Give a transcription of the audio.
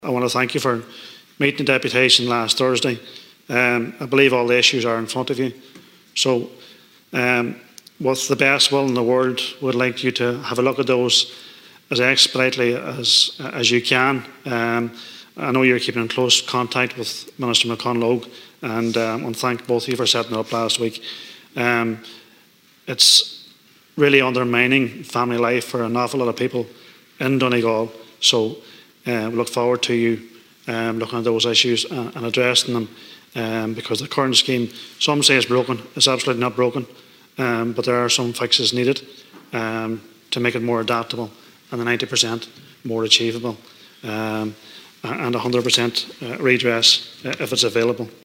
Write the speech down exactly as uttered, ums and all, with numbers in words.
I want to thank you for meeting the deputation last Thursday. Um, I believe all the issues are in front of you. So, um, with the best will in the world, would like you to have a look at those as expeditiously as as you can. Um, I know you're keeping in close contact with Minister McConalogue, and um, I want to thank both of you for setting it up last week. Um, it's really undermining family life for an awful lot of people in Donegal. So uh, we look forward to you um, looking at those issues and, and addressing them, um, because the current scheme, some say it's broken. It's absolutely not broken, um, but there are some fixes needed um, to make it more adaptable and the ninety percent more achievable, um, and one hundred percent redress uh, if it's available.